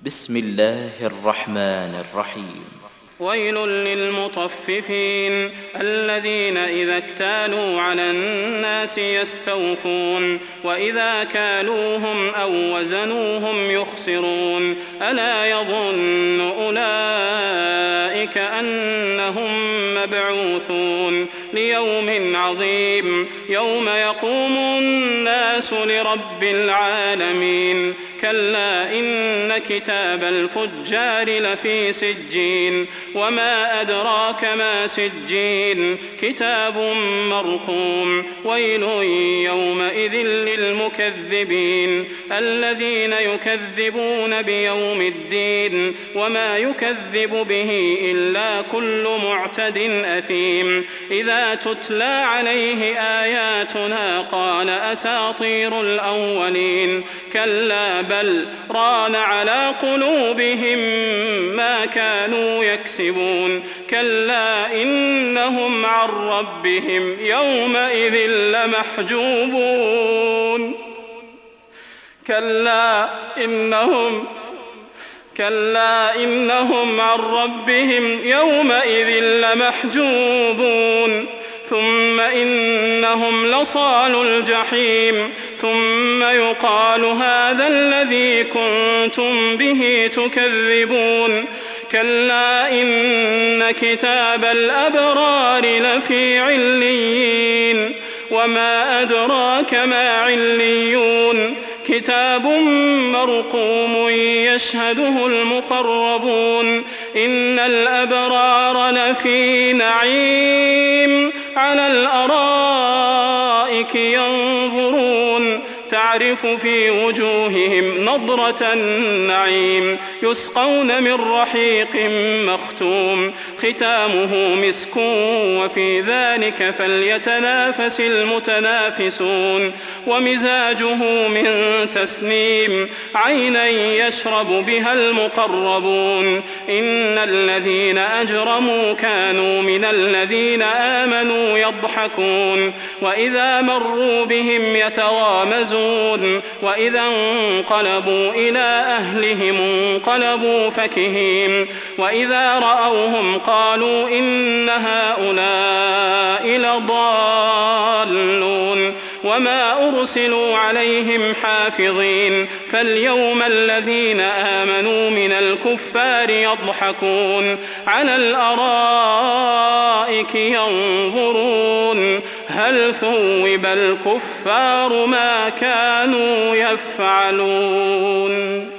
بسم الله الرحمن الرحيم. ويل للمطففين الذين إذا اكتالوا على الناس يستوفون وإذا كالوهم أو وزنوهم يخسرون ألا يظن أولئك أنهم مبعوثون ليوم عظيم يوم يقوم الناس لرب العالمين كلا إن كتاب الفجار لفي سجين وما أدراك ما سجين كتاب مرقوم ويل يومئذ للمكذبين الذين يكذبون بيوم الدين وما يكذب به إلا كل معتد أثيم إذا تتلى عليه آياتنا قال أساطير الأولين كلا بل ران على قلوبهم ما كانوا يكسبون كلا إنهم عن ربهم يومئذ لمحجوبون كلا إنهم عن ربهم يومئذ لمحجوبون ثم إنهم لصالو الجحيم ثم يقال هذا الذي كنتم به تكذبون كلا إن كتاب الأبرار لفي عليين وما أدراك ما عليون كتاب مرقوم يشهده المقربون إن الأبرار لفي نعيم على الأرائك ينظرون تعرف في وجوههم نضرة النعيم يسقون من رحيق مختوم ختامه مسك وفي ذلك فليتنافس المتنافسون ومزاجه من تسنيم عينا يشرب بها المقربون إن الذين أجرموا كانوا من الذين آمنوا يضحكون وإذا مروا بهم يتغامزون وإذا انقلبوا إلى أهلهم انقلبوا فكهين وإذا رأوهم قالوا إن هؤلاء لضالون وما أرسلوا عليهم حافظين فاليوم الذين آمنوا من الكفار يضحكون على الأرائك ينظرون هل ثوب الكفار ما كانوا يفعلون.